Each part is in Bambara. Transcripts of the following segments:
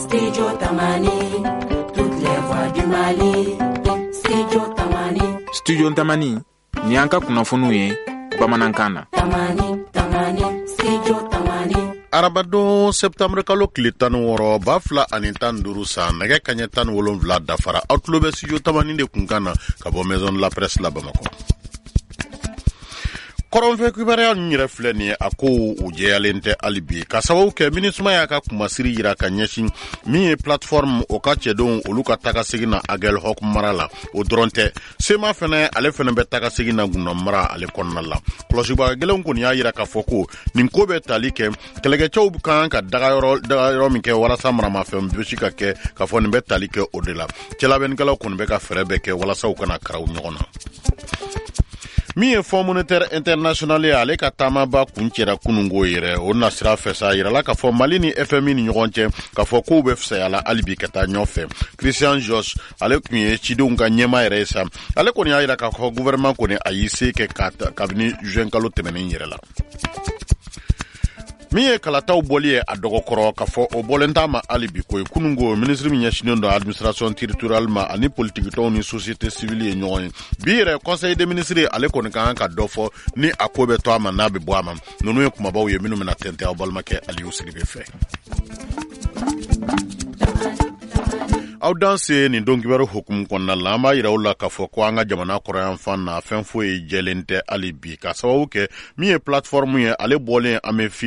Studio Tamani, toutes les voix du Mali. Studio Tamani. Studio Tamani, ni anka kunafunu ye Bamanankana. Tamani, Studio Tamani. Arabado septembre kalo kile 16 ba fila ani 15 sa nɛgɛ kaɲɛ 17 dafara aw tulo bɛ Studio Tamani de kunkana ka bɔ Maison de la Presse la Bamako. Kɔrɔnfɛ kibaruya ninnu yɛrɛ filɛ nin ye a ko u jɛyalen tɛ hali bi ka sababu kɛ MINUSMA y'a ka kumasiri yira ka ɲɛsin min ye plateforme o ka cɛdenw olu ka tagasegin na Aguelhok mara la o dɔrɔn tɛ SEMA fɛnɛ ale fɛnɛ bɛ tagasegin na Gundam mara ale kɔnɔna la kɔlɔsibaga gɛlɛnw kɔni y'a yira k'a fɔ ko nin ko bɛ tali kɛ kɛlɛkɛcɛw kan ka dagayɔrɔ min kɛ walasa maramafɛn bɛsi ka kɛ k'a fɔ nin bɛ tali kɛ o de la cɛlabɛnnikɛlaw kɔni bɛ ka fɛɛrɛ bɛɛ kɛ walasa u kana karaw ɲɔgɔn na. Min ye Fonds monétaire international ye ale ka taamaba kun cɛra kunungo yɛrɛ o na sira fɛ sa yirala k'a fɔ Mali ni FMI ni ɲɔgɔn cɛ k'a fɔ kow bɛ fisayala hali bi ka taa ɲɔgɔn fɛ. Christian Josh ale kun ye cidenw ka ɲɛma yɛrɛ ye sa ale kɔni y'a yira k'a fɔ gouvernement kɔni a y'i se kɛ kabini juin kalo tɛmɛnen yɛrɛ la. Min ye kalataw bɔli ye a dɔgɔkɔrɔ k'a fɔ o bɔlen t'a ma hali bi ko ye kunungo ministre min ɲɛsinnen don administration territoriale ma ani politikitɔnw ni société civile ye ɲɔgɔn ye bi yɛrɛ conseil des ministres ale kɔni ka kan ka dɔ fɔ ni a ko bɛ to a ma n'a bɛ bɔ a ma ninnu ye kumabaw ye minnu bɛna tɛntɛn aw balimakɛ Aliyu Siribe fɛ. Aw danse nin dɔnkibɛrɛ hukumu kɔnɔna la an b'a yira u la k'a fɔ ko an ka jamana kɔrɔyan fan na fɛn foyi jɛlen tɛ hali bi ka sababu kɛ min ye plateforme ye ale bɔlen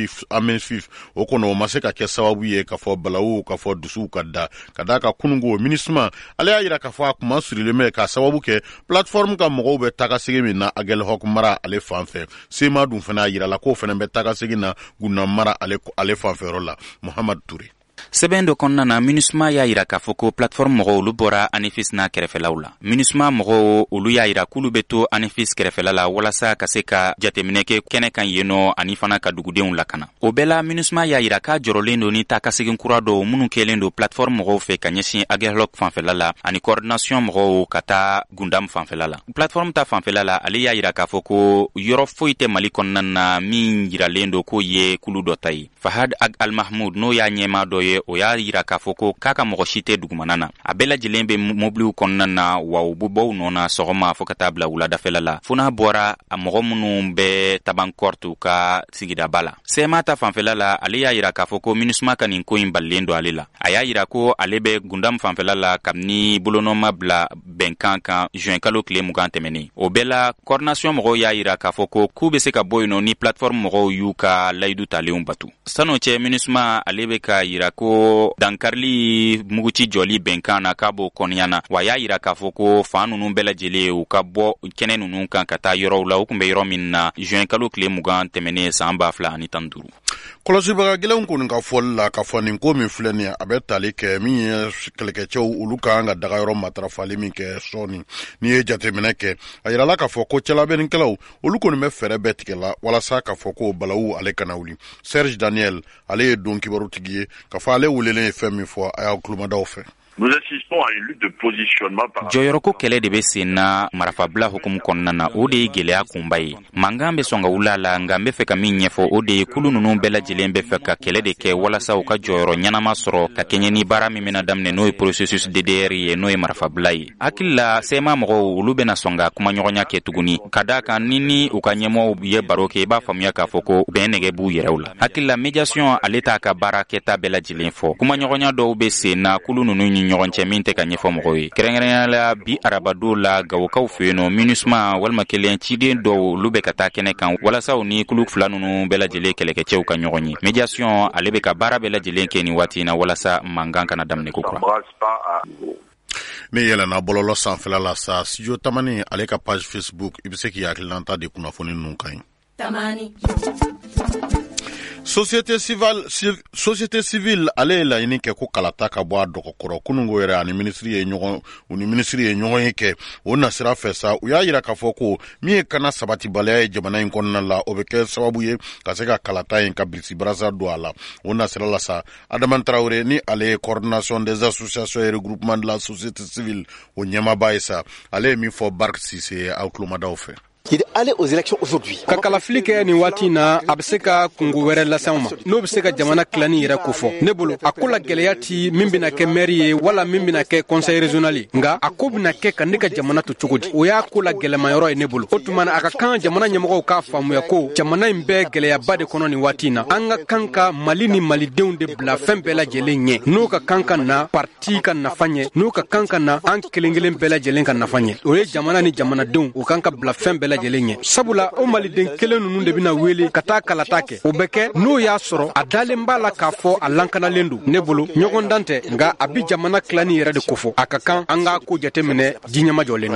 AMEFIF o kɔnɔ o ma se ka kɛ sababu ye k'a fɔ balawu k'a fɔ dusuw ka da ka da ka kunungo MINUSMA ale y'a yira k'a fɔ a kuma sirilen bɛ k'a sababu kɛ plateforme ka mɔgɔw bɛ tagasegin min na Aguelhok mara ale fan fɛ SEMA dun fana y'a yira la k'o fana bɛ tagasegin na Gundam mara ale fan fɛ yɔrɔ la Muhammad Touré. Sɛbɛn dɔ kɔnɔna na MINUSMA y'a yira k'a fɔ ko plateforme mɔgɔw olu bɔra ANEFIS n'a kɛrɛfɛlaw la. MINUSMA mɔgɔw olu y'a yira k'olu bɛ to ANEFIS kɛrɛfɛla la walasa ka se ka jateminɛ kɛ kɛnɛ kan yennɔ ani fana ka dugudenw lakana. O bɛɛ la MINUSMA y'a yira k'a jɔrɔlen don ni taakasegin kura dɔw minnu kɛlen don plateforme mɔgɔw fɛ ka ɲɛsin Aguelhok fanfɛla la ani coordination mɔgɔw ka taa Gundam fanfɛla la. Plateforme ta fanfɛla la ale y'a yira k'a fɔ ko yɔrɔ foyi tɛ Mali kɔnɔna na min yiralen don k'o ye kulu dɔ ta ye. Fahad Ag Al-Mahmoud n'o y'a ɲɛma dɔ ye o y'a yira k'a fɔ ko k'a ka mɔgɔ si tɛ dugumana na a bɛɛ lajɛlen bɛ mobiliw kɔnɔna na wa u bɛ bɔ u nɔ na sɔgɔma fɔ ka taa bila wuladafɛla la fo n'a bɔra a mɔgɔ minnu bɛ tabankɔrtu ka sigidaba la. SEMA ta fanfɛla la ale y'a yira k'a fɔ ko MINUSMA ka nin ko in balilen don ale la a y'a yira ko ale bɛ Gundam fanfɛla la kabini bolonɔma bila bɛnkan kan juin kalo tile 20 tɛmɛnen o bɛɛ la coordination mɔgɔw y'a yira k'a fɔ ko k'u bɛ se ka bɔ yen nɔ ni plateforme mɔgɔw y'u ka layidu talenw batu. Sano cɛ MINUSMA ale bɛ ka yira ko dankarili muguci jɔli bɛnkan na k'a b'o kɔnɔya na wa y'a yira k'a fɔ ko fan ninnu bɛɛ lajɛlen u ka bɔ kɛnɛ ninnu kan ka taa yɔrɔw la u tun bɛ yɔrɔ min na juin kalo tile 20 tɛmɛnen san 2015. Kɔlɔsibaga gɛlɛnw kɔni ka fɔli la k'a fɔ nin ko min filɛ nin ye a bɛ tali kɛ min ye kɛlɛkɛcɛw olu ka kan ka dagayɔrɔ matarafali min kɛ sɔɔni n'i ye jateminɛ kɛ a yirala k'a fɔ ko cɛlabɛnnikɛlaw olu kɔni bɛ fɛɛrɛ bɛɛ tigɛ la walasa k'a fɔ ko balawu ale kana wuli. Serge Daniel ale ye don kibarutigi ye k'a fɔ ale welelen ye fɛn min fɔ a y'aw tulomadaw fɛ. Nous assistons à une lutte de positionnement par jɔyɔrɔko kɛlɛ de bɛ sen na marafabila hukumu kɔnɔna na o de ye gɛlɛya kunba ye mankan bɛ sɔn ka wuli a la nka n bɛ fɛ ka min ɲɛfɔ o de ye kulu ninnu bɛɛ lajɛlen bɛ fɛ ka kɛlɛ de kɛ walasa u ka jɔyɔrɔ ɲɛnama sɔrɔ ka kɛɲɛ ni baara min bɛna daminɛ n'o ye processus DDR ye n'o ye marafabila ye hakili la SEMA mɔgɔw olu bɛna sɔn ka kumaɲɔgɔnya kɛ tuguni ka da kan ni u ka ɲɛmɔgɔw ye baro kɛ I b'a faamuya k'a fɔ ko bɛn nɛgɛ b'u yɛrɛw la hakili la médiation ale t'a ka baara kɛta bɛɛ lajɛlen fɔ kumaɲɔgɔnya dɔw bɛ sen na kulu ninnu ni ɲɔgɔn cɛ min tɛ ka ɲɛfɔ mɔgɔw ye kɛrɛnkɛrɛnya la bi arabado la gawokaw fɛ yen nɔ MINUSMA walima kelen ciden dɔw olu bɛ ka taa kɛnɛ kan walasa u ni kulu fila ninnu bɛɛ lajɛlen kɛlɛkɛcɛw ka ɲɔgɔn ye médiation ale bɛ ka baara bɛɛ lajɛlen kɛ nin waati in na walasa mankan kana daminɛ ko kura. Ne yɛlɛnna bɔlɔlɔ sanfɛla la sa Studio Tamani ale ka page Facebook I bɛ se k'i hakililanta de kunnafoni ninnu kan ye. Tamani. Société civile ale ye laɲini kɛ ko kalata ka bɔ a dɔgɔkɔrɔ kunungo yɛrɛ ani ministre ye ɲɔgɔn ye kɛ o nasira fɛ sa u y'a yira k'a fɔ ko min ye kana sabatibaliya ye jamana in kɔnɔna la o bɛ kɛ sababu ye ka se ka kalata in ka bilisi barasa don a la o nasira la sa Adama Traoré ni ale ye coordination des associations et regroupement de la société civile o ɲɛmaba ye sa ale ye min fɔ Bark Sise aw tulomadaw fɛ. Il est allé aux élections aujourd'hui. Ka kalafili kɛ nin waati na a bɛ se ka kungo wɛrɛ lase ma n'o bɛ se ka jamana tilani yɛrɛ ko fɔ ne bolo a ko la gɛlɛya ti min bɛna kɛ maire ye wala min bɛna kɛ conseil régional ye nka a ko bɛna kɛ ka ne ka jamana to cogo di o y'a ko la gɛlɛmayɔrɔ ye ne bolo o tuma na a ka kan jamana ɲɛmɔgɔw k'a faamuya ko jamana in bɛɛ gɛlɛyaba de kɔnɔ nin waati na an ka kan ka Mali ni malidenw de bila fɛn bɛɛ lajɛlen ɲɛ n'o ka kan ka na parti ka nafa ɲɛ n'o ka kan ka na an kelen kelen bɛɛ lajɛlen ka nafa ɲɛ o ye jamana ni jamanadenw o kan ka bila fɛn bɛɛ lajɛlen ɲɛ sabula o maliden kelen ninnu de bɛna wele ka taa kalata kɛ o bɛ kɛ n'o y'a sɔrɔ a dalen b'a la k'a fɔ a lankanalen don ne bolo ɲɔgɔn dan tɛ nka a bi jamana tilani yɛrɛ de kofɔ a ka kan an k'a ko jateminɛ diɲɛma jɔlen na.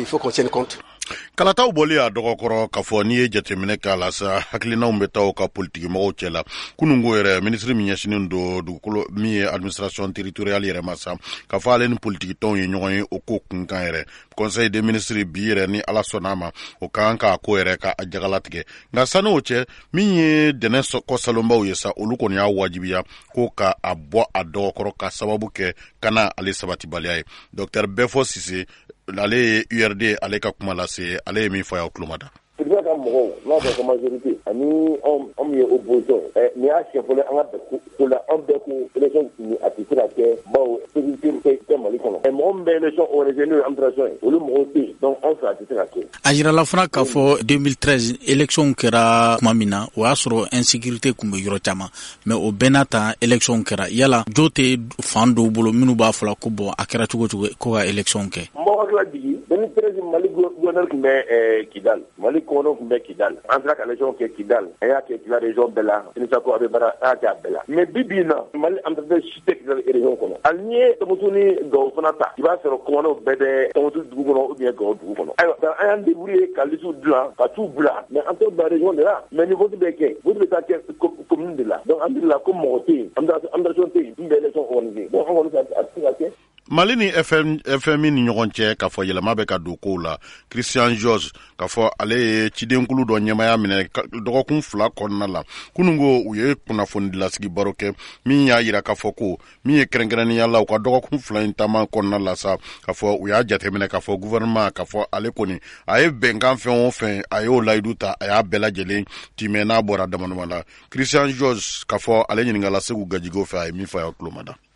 kalataw bɔli a dɔgɔkɔrɔ k'a fɔ n'i ye jateminɛ k'a la sa hakilinaw bɛ taa ka politiki mɔgɔw cɛ la kunungo yɛrɛ minisiri min ɲɛsinen don dugukolo min ye administration territoriale yɛrɛ ma sa k'a fɔ ale ni politiki tɔnw ye ɲɔgɔn ye o ko kunkan yɛrɛ conseil des ministres bi yɛrɛ ni ala sɔnna ma o kan k'a ko yɛrɛ ka jagalatigɛ nka sani o cɛ min ye dɛnɛ kɔsalonbaw ye sa olu kɔni y'a wajibiya ko ka a bɔ a dɔgɔkɔrɔ ka sababu kɛ kana ale sabatibaliya ye docteur Befo Sise ale ye URD ale ka kuma lase ale ye min fɔ y'aw tulo ma da. Président ka mɔgɔw n'a fɔ ko majorité ani anw ye opposition ni y'a siɲɛ fɔlɔ an ka ko la an bɛɛ ko élection ni a tɛ se ka kɛ bawo sécurité tɛ Mali kɔnɔ mɔgɔ min bɛ élection organisé n'o ye administration ye olu mɔgɔw tɛ yen donc anw fɛ a tɛ se ka kɛ. A jirala fana k'a fɔ 2013 élection kɛra tuma min na o y'a sɔrɔ insécurité tun bɛ yɔrɔ caman mais o bɛɛ n'a ta élection kɛra yala jo tɛ fan dɔw bolo minnu b'a fɔ ko bon a kɛra cogo cogo ko ka élection kɛ. Mɔgɔ hakili jigin 2013 Mali gouverneur tun bɛ Kidal Mali kɔnɔ tun bɛ Kidal an sera ka élection kɛ Kidal an y'a kɛ Kidal région bɛɛ la Inisako a bɛ baara an y'a kɛ a bɛɛ la mais bi bi in na Mali entreprise si tɛ Kidal région kɔnɔ hali n'i ye Tɔnbukutu ni Gawo fana ta i b'a sɔrɔ kɔngɔnɛw bɛɛ bɛ Tɔnbukutu dugu kɔnɔ ou bien Gawo dugu kɔnɔ ayiwa an y'an débrouillé ka liste dilan ka t'u bila mais an t'o bila région de la mais ni vote bɛ kɛ vote bɛ taa kɛ commune de la donc an bɛ la ko mɔgɔ tɛ yen administration tɛ yen min bɛ élection organisé donc an kɔni fɛ a tɛ se ka kɛ. Mali ni FMI ni ɲɔgɔn cɛ k'a fɔ yɛlɛma bɛ ka don kow la Christian George k'a fɔ ale ye cidenkulu dɔ ɲɛmaya minɛ dɔgɔkun 2 kɔnɔna la kunungo u ye kunnafoni dilasigi baro kɛ min y'a yira k'a fɔ ko min ye kɛrɛnkɛrɛnnenya la u ka dɔgɔkun 2 in taama kɔnɔna la sa k'a fɔ u y'a jateminɛ k'a fɔ gouvernement k'a fɔ ale kɔni a ye bɛnkan fɛn o fɛn a y'o layidu ta a y'a bɛɛ lajɛlen timɛ n'a bɔra damanuma la Christian George k'a fɔ ale ɲininkala Segu Gajigo fɛ a ye min fɔ a y'aw tulo ma da.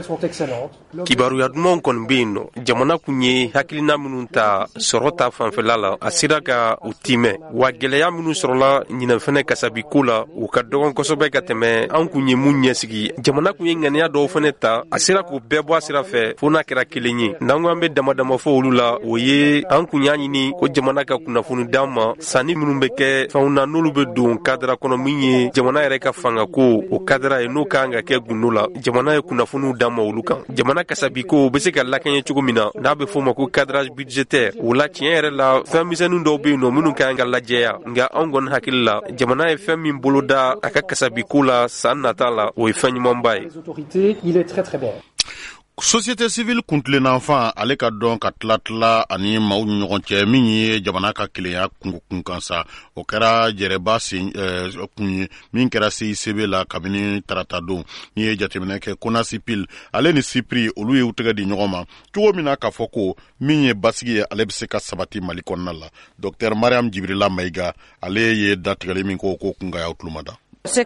Kibaruya dumanw kɔni bɛ yen nɔ jamana kun ye hakilina minnu ta sɔrɔ ta fanfɛla la a sera ka u timɛ wa gɛlɛya minnu sɔrɔla ɲinɛ fɛnɛ kasabi ko la u ka dɔgɔn kosɛbɛ ka tɛmɛ an kun ye mun ɲɛsigi jamana kun ye ŋaniya dɔw fɛnɛ ta a sera k'u bɛɛ bɔ a sira fɛ fo n'a kɛra kelen ye n'an ko an bɛ dama dama fɔ olu la o ye an kun y'a ɲini ko jamana ka kunnafoni d'an ma sanni minnu bɛ kɛ fɛnw na n'olu bɛ don kadira kɔnɔ min ye jamana yɛrɛ ka fanga ko o kadira ye n'o kan ka kɛ gundo la jamana ye kunnafoni d'an ma olu kan jamana kasabi ko bɛ se ka lakɛɲɛ cogo min na n'a bɛ fɔ o ma ko cadrage budgétaire o la tiɲɛ yɛrɛ la fɛn misɛnnin dɔw bɛ yen nɔ minnu kan ka lajɛya nka anw kɔni hakili la jamana ye fɛn min bolo da a ka kasabi ko la san nata la o ye fɛn ɲumanba ye. Société civile kuntilenafan ale ka dɔn ka tila ani maaw ni ɲɔgɔn cɛ min ye jamana ka kelenya kunkan sa o kɛra jɛrɛba kun ye min kɛra CICB la kabini tarata don n'i ye jateminɛ kɛ Konasipil ale ni Sipri olu ye u tɛgɛ di ɲɔgɔn ma cogo min na k'a fɔ ko min ye basigi ye ale bɛ se ka sabati Mali kɔnɔna la Dr Mariam Jibrila Mayiga ale ye datigɛli min ko kunkan y'aw tulo ma da.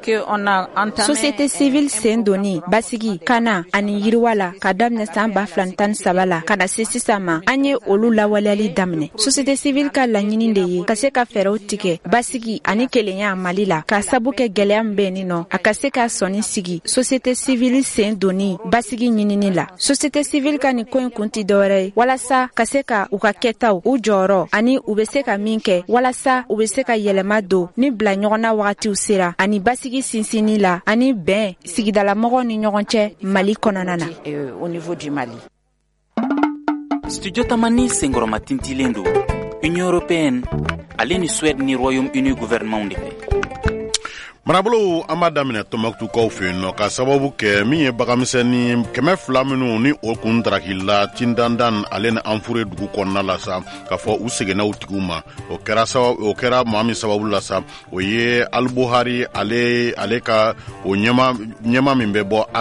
Société civile sen doni basigi kana ani yiriwala ka daminɛ san 2013 la ka na se sisan ma an ye olu lawaleyali daminɛ société civile ka laɲini de ye ka se ka fɛɛrɛw tigɛ basigi ani kelenya Mali la ka sabu kɛ gɛlɛya min bɛ yen nɔ a ka se ka sɔni sigi société civile sen doni basigi ɲinini la société civile ka nin ko in kun ti dɔwɛrɛ ye walasa ka se ka u ka kɛtaw u jɔyɔrɔ ani u bɛ se ka min kɛ walasa u bɛ se ka yɛlɛma don ni bila ɲɔgɔnna wagatiw sera ani basigi sinsini la ani bɛn sigidala mɔgɔw ni ɲɔgɔn cɛ Mali kɔnɔna na. Au niveau du Mali. Studio Tamani senkɔrɔma tintilen don Union européenne ale ni Suède ni Royaume-Uni gouvernement de fɛ. Marabolo an b'a daminɛ Tɔnbukutukaw fɛ yen nɔ ka sababu kɛ min ye baganmisɛnnin 200 minnu ni o kun darakila Tindandan ale ni Anfure dugu kɔnɔna la sa k'a fɔ u seginna u tigiw ma o kɛra maa min sababu la sa o ye Albuhari ale ka o ɲɛma min bɛ bɔ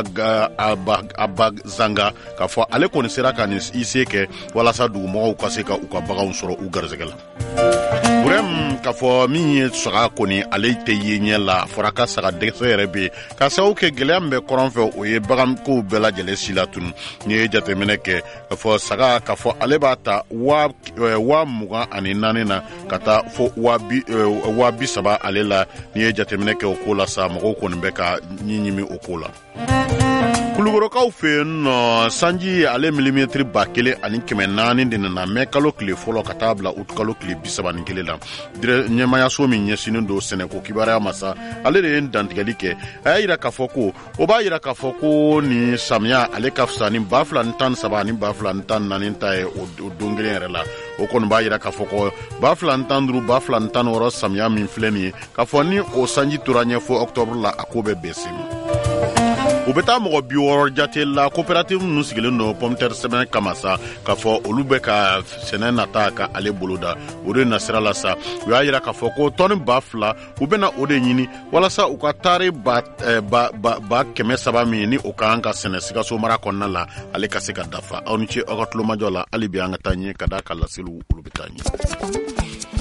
Abazanga k'a fɔ ale kɔni sera ka nin i se kɛ walasa dugumɔgɔw ka se ka u ka baganw sɔrɔ u garisɛgɛ la. burem ka fɔ min ye saga kɔni ale tɛ ye ɲɛ la fɔra ka saga dɛsɛ yɛrɛ be ka sababu kɛ gɛlɛya min bɛ kɔrɔn fɛ o ye bagankow bɛɛ lajɛlen si la tun ni ye jateminɛ kɛ ka fɔ saga ka fɔ ale b'a ta 24,000 na ka taa fo 30,000 ale la ni ye jateminɛ kɛ o ko la sa mɔgɔw kɔni bɛ ka ɲiɲimi o ko la. Kulugorokaw fɛ yen nɔ sanji ale milimetiri 1,400 de nana mɛ kalo tile fɔlɔ ka taa bila ut kalo tile 31 la. Ɲɛmayaso min ɲɛsinen don sɛnɛko kibaruya ma sa ale de ye dantigɛli kɛ a y'a yira k'a fɔ ko o b'a yira k'a fɔ ko ni samiya ale ka fisa ni 2013 ni 2014 ta ye o don kelen yɛrɛ la o kɔni b'a yira k'a fɔ ko 2015 2016 samiya min filɛ nin ye k'a fɔ ni o sanji tora ɲɛ fo octobre la a ko bɛ bɛn sen ma. U bɛ taa mɔgɔ 60 jate la coopérative ninnu sigilen don pomme terre sɛbɛn kama sa k'a fɔ olu bɛ ka sɛnɛ nata ka ale boloda o de nasira la sa u y'a yira k'a fɔ ko tɔni 2,000 u bɛna o de ɲini walasa u ka tari 300 min ni o ka kan ka sɛnɛ Sikaso mara kɔnɔna la ale ka se ka dafa aw ni ce aw ka tulomajɔ la hali bi an ka taa ɲɛ ka da ka laseliw olu bɛ taa ɲɛ.